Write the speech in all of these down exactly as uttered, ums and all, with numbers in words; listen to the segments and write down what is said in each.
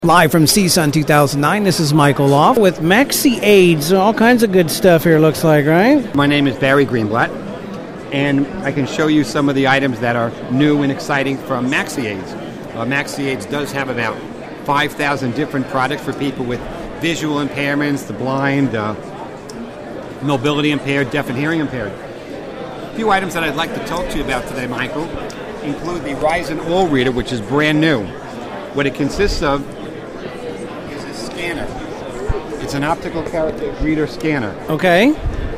Live from C S U N two thousand nine, this is Michael Loff with MaxiAids. All kinds of good stuff here, looks like, right? My name is Barry Greenblatt, and I can show you some of the items that are new and exciting from MaxiAids. Uh, MaxiAids does have about five thousand different products for people with visual impairments, the blind, uh, mobility impaired, deaf and hearing impaired. A few items that I'd like to talk to you about today, Michael, include the Ryzen All Reader, which is brand new. What it consists of is a scanner. It's an optical character reader scanner. Okay.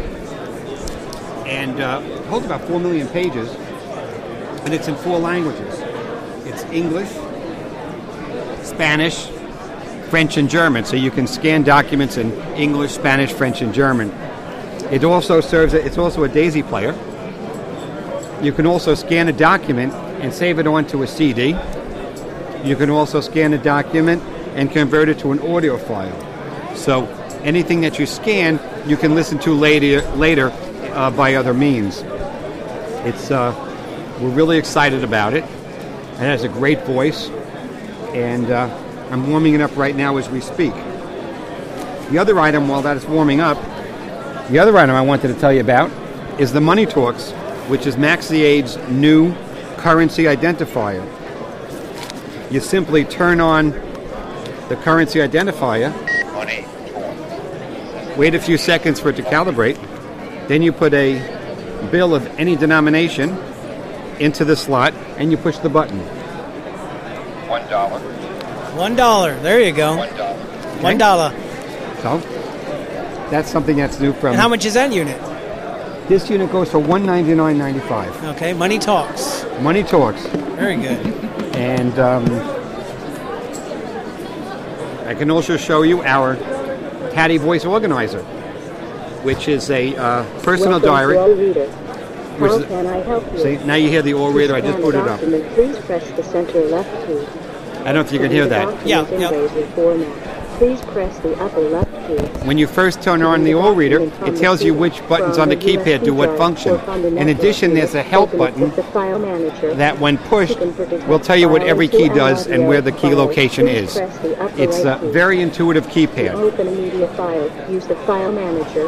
And uh, it holds about four million pages, and it's in four languages. It's English, Spanish, French, and German, so you can scan documents in English, Spanish, French, and German. It also serves, it's also a daisy player. You can also scan a document and save it onto a C D. You can also scan a document and convert it to an audio file. So anything that you scan, you can listen to later, later uh, by other means. It's uh, we're really excited about it. It has a great voice, and uh, I'm warming it up right now as we speak. The other item, while that is warming up, the other item I wanted to tell you about is the Money Talks, which is MaxiAids' new currency identifier. You simply turn on the currency identifier, wait a few seconds for it to calibrate, then you put a bill of any denomination into the slot, and you push the button. One dollar. One dollar. There you go. One dollar. One dollar. So that's something that's new from. And how much is that unit? This unit goes for one ninety-nine ninety-five. Okay, Money Talks. Money Talks. Very good. And um, I can also show you our Caddy Voice Organizer, which is a uh, personal Welcome diary. To All Reader. Which How is, can I help you? see, now you hear the All Reader. I just put it up. Please press the center left key. I don't know if you can hear that. Yeah, yeah. Please press the upper left key. When you first turn on the All Reader, it tells you which buttons on the keypad do what function. In addition, there's a help button that, when pushed, will tell you what every key does and where the key location is. It's a very intuitive keypad. Open a media file. Use the file manager.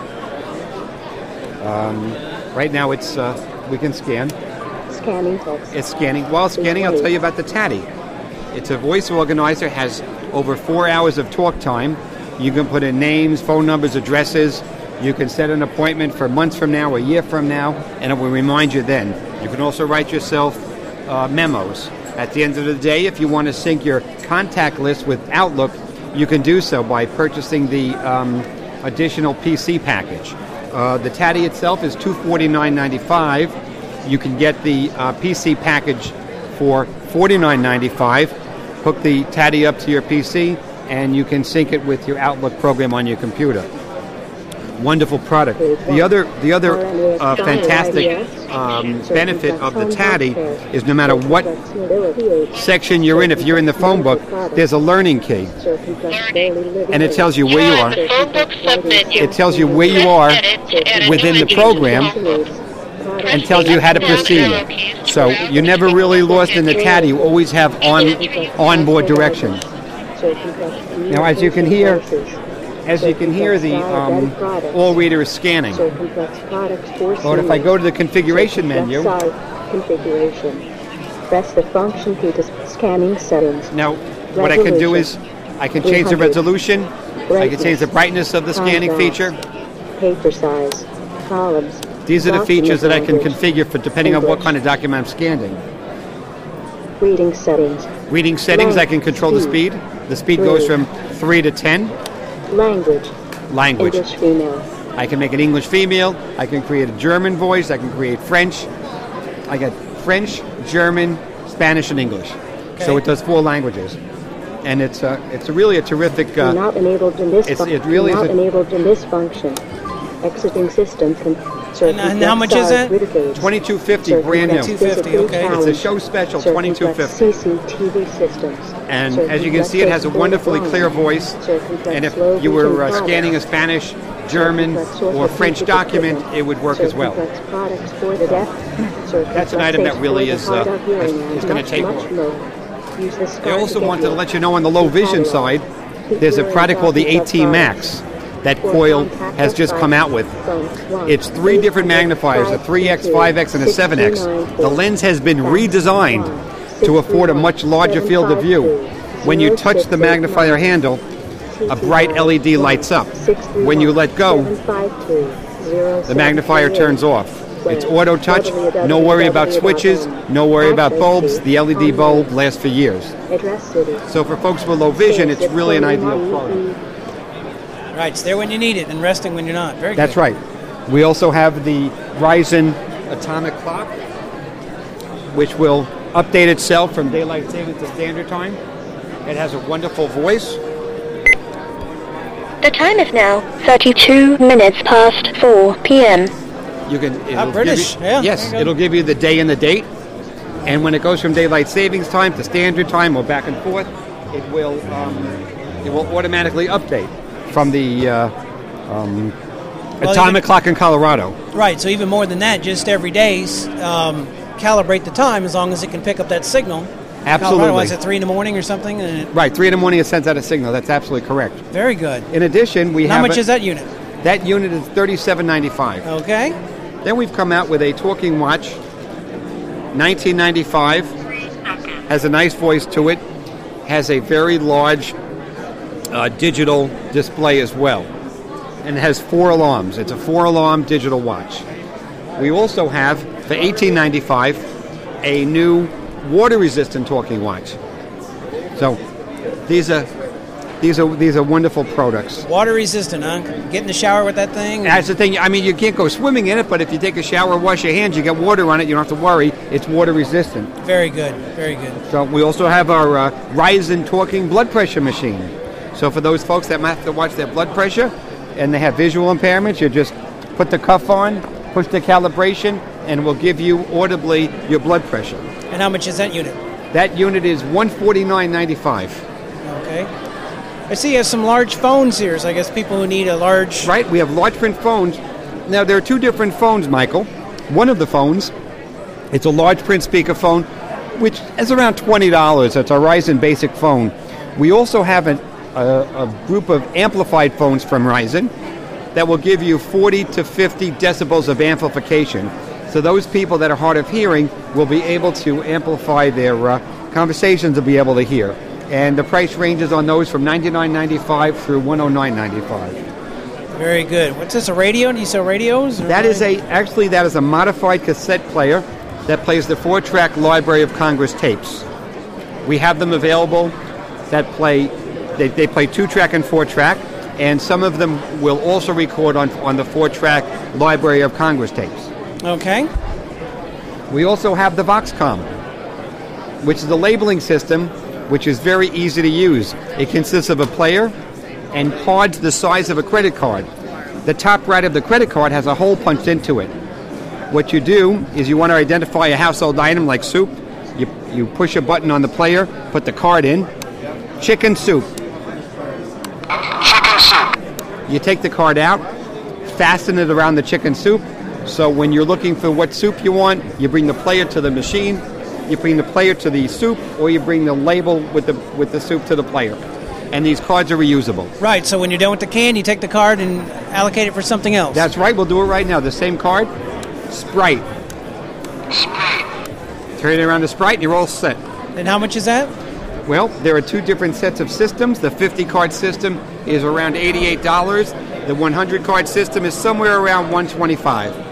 Um, right now, it's uh, we can scan. Scanning text. It's scanning. While scanning, I'll tell you about the Taddy. It's a voice organizer, has over four hours of talk time. You can put in names, phone numbers, addresses. You can set an appointment for months from now, a year from now, and it will remind you then. You can also write yourself uh, memos. At the end of the day, if you want to sync your contact list with Outlook, you can do so by purchasing the um, additional P C package. Uh, the Taddy itself is two hundred forty-nine ninety-five. You can get the uh, P C package for forty-nine ninety-five. Hook the Taddy up to your P C, and you can sync it with your Outlook program on your computer. Wonderful product. The other, the other uh, fantastic um, benefit of the Taddy is no matter what section you're in, if you're in the phone book, there's a learning key, and it tells you where you are. It tells you where you are within the program, and tells you how to proceed. So you're never really lost in the Taddy. You always have on onboard directions. Now, as you can hear, as you can hear, the um, All Reader is scanning. But if I go to the configuration menu, configuration, press the function key to scanning settings. Now, what I can do is I can change the resolution. I can change the brightness of the scanning feature. Paper size, columns. These are the features that I can configure for depending on what kind of document I'm scanning. Reading settings. Reading settings, I can control the speed. The speed goes from three to ten. Language. Language. English female. I can make an English female. I can create a German voice. I can create French. I got French, German, Spanish, and English. Okay. So it does four languages, and it's uh, it's really a terrific. Uh, not enabled in this. It's, fun- it really not is a, enabled in this function. Exiting system can. And, and how much is it? twenty-two fifty, brand new. twenty-two fifty, okay. It's a show special, twenty-two fifty. C C T V systems. And as you can see, it has a wonderfully clear voice. And if you were uh, scanning a Spanish, German, or French document, it would work as well. That's an item that really is uh, is going to take off. Use the I also wanted to let you know on the low vision side, there's a product called the eighteen Max that Coil has just come out with. It's three different magnifiers, a three X, five X, and a seven X. The lens has been redesigned to afford a much larger field of view. When you touch the magnifier handle, a bright L E D lights up. When you let go, the magnifier turns off. It's auto touch, no worry about switches, no worry about bulbs. The L E D bulb lasts for years. So for folks with low vision, it's really an ideal product. Right, it's there when you need it and resting when you're not. Very That's good. right. We also have the Ryzen Atomic Clock, which will update itself from daylight savings to standard time. It has a wonderful voice. The time is now thirty-two minutes past four p.m. You can. Ah, it'll British, give you- yeah, Yes, there you go. it'll give you the day and the date. And when it goes from daylight savings time to standard time or back and forth, it will um, it will automatically update from the uh, um, Well, Atomic even- Clock in Colorado. Right, so even more than that, just every day, um, calibrate the time as long as it can pick up that signal. Absolutely. Colorado, was it three in the morning or something? And it, Right, three in the morning it sends out a signal. That's absolutely correct. very good. In addition, we How have much a- is that unit? That unit is thirty-seven ninety-five. Okay. Then we've come out with a talking watch, nineteen ninety-five. Has a nice voice to it. Has a very large uh, digital display as well, and it has four alarms. It's a four-alarm digital watch. We also have for eighteen ninety-five a new water-resistant talking watch. So these are these are these are wonderful products. Water resistant, huh? Get in the shower with that thing. That's the thing. I mean, you can't go swimming in it, but if you take a shower, wash your hands, you get water on it. You don't have to worry. It's water resistant. Very good. Very good. So we also have our uh, Ryzen talking blood pressure machine. So for those folks that might have to watch their blood pressure and they have visual impairments, you just put the cuff on, push the calibration, and we'll give you audibly your blood pressure. And how much is that unit? That unit is one forty-nine ninety-five. Okay. I see you have some large phones here, so I guess people who need a large... Right, we have large print phones. Now, there are two different phones, Michael. One of the phones, it's a large print speakerphone, which is around twenty dollars. It's a Ryzen basic phone. We also have an, a, a group of amplified phones from Ryzen that will give you forty to fifty decibels of amplification. So those people that are hard of hearing will be able to amplify their uh, conversations and be able to hear. And the price ranges on those from ninety-nine ninety-five through one oh nine ninety-five. Very good. What's this, a radio? Do you sell radios? or- That is a actually that is a modified cassette player that plays the four-track Library of Congress tapes. We have them available that play they, they play two-track and four-track, and some of them will also record on on the four-track Library of Congress tapes. Okay. We also have the Voxcom, which is a labeling system which is very easy to use. It consists of a player and cards the size of a credit card. The top right of the credit card has a hole punched into it. What you do is you want to identify a household item like soup. You, you push a button on the player, put the card in. Chicken soup. Chicken soup. You take the card out, fasten it around the chicken soup. So when you're looking for what soup you want, you bring the player to the machine, you bring the player to the soup, or you bring the label with the with the soup to the player. And these cards are reusable. Right, so when you're done with the can, you take the card and allocate it for something else. That's right, we'll do it right now. The same card, Sprite. Sprite. Turn it around to Sprite and you're all set. And how much is that? Well, there are two different sets of systems. The fifty card system is around eighty-eight dollars. The one hundred card system is somewhere around one hundred twenty-five dollars.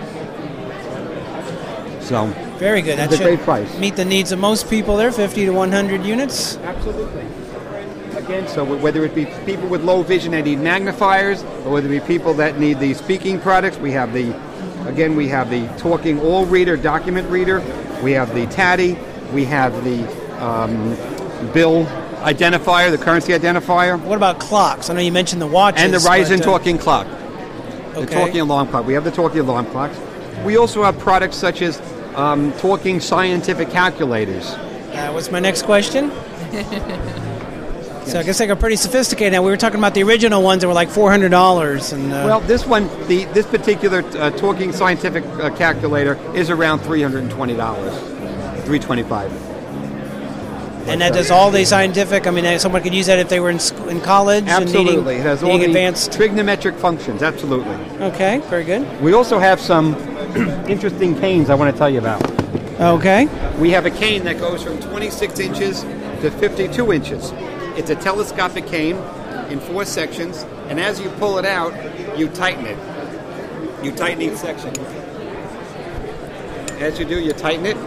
So, Very good. That It's a should great price. meet the needs of most people there, fifty to one hundred units. absolutely. Again, so whether it be people with low vision that need magnifiers, or whether it be people that need the speaking products, we have the, again, we have the Talking All Reader document reader, we have the Taddy, we have the um, bill identifier, the currency identifier, What about clocks? I know you mentioned the watches. and the Ryzen but, uh, Talking Clock, the Okay. Talking Alarm Clock. We have the Talking Alarm Clocks. We also have products such as um, Talking Scientific Calculators. That was my next question. So I guess they got pretty sophisticated now. We were talking about the original ones that were like four hundred dollars. And, uh, Well, this one, the this particular uh, Talking Scientific uh, calculator is around three hundred twenty dollars, three hundred twenty-five dollars. And that does all the scientific. I mean, someone could use that if they were in sc- in college. Absolutely, and needing, it has all needing the advanced trigonometric functions. Absolutely. Okay, very good. We also have some interesting canes I want to tell you about. Okay. We have a cane that goes from twenty-six inches to fifty-two inches. It's a telescopic cane in four sections, and as you pull it out, you tighten it. You tighten each section. As you do, you tighten it.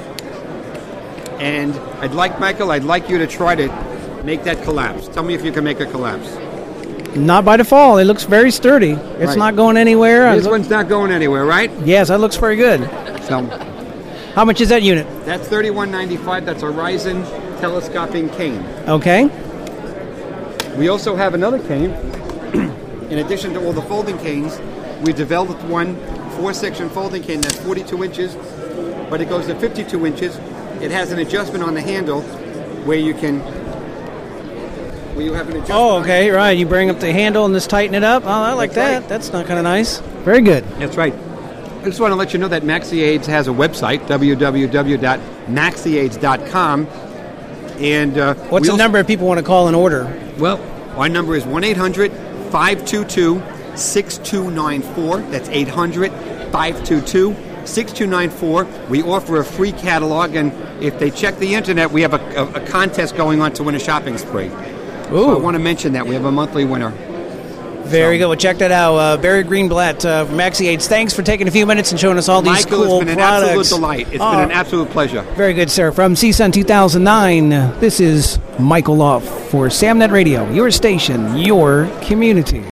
And I'd like, Michael, I'd like you to try to make that collapse. Tell me if you can make it collapse. Not by default. It looks very sturdy. It's Right. not going anywhere. This I look- one's not going anywhere, right? Yes, that looks very good. So How much is that unit? that's thirty-one ninety-five. That's a Ryzen telescoping cane. Okay. We also have another cane. In addition to all the folding canes, we developed one four-section folding cane that's forty-two inches, but it goes to fifty-two inches. It has an adjustment on the handle where you can, where you have an adjustment. Oh, on okay, the- right. You bring up the handle and just tighten it up. Oh, I like That's that. right. That's not kind of nice. Very good. That's right. I just want to let you know that MaxiAids has a website, w w w dot maxi aids dot com. And uh, What's we the also- number if people want to call and order? Well, our number is one eight hundred five two two six two nine four. That's eight hundred five two two six two nine four. We offer a free catalog, and if they check the internet, we have a, a, a contest going on to win a shopping spree. So I Ooh, want to mention that. We have a monthly winner. very so- good. Well, check that out. Uh, Barry Greenblatt uh, from MaxiAids. Thanks for taking a few minutes and showing us all these Michael, cool it's been products. an absolute delight. It's Oh, been an absolute pleasure. very good, sir. From C S U N two thousand nine, this is Michael Loff for SamNet Radio, your station, your community.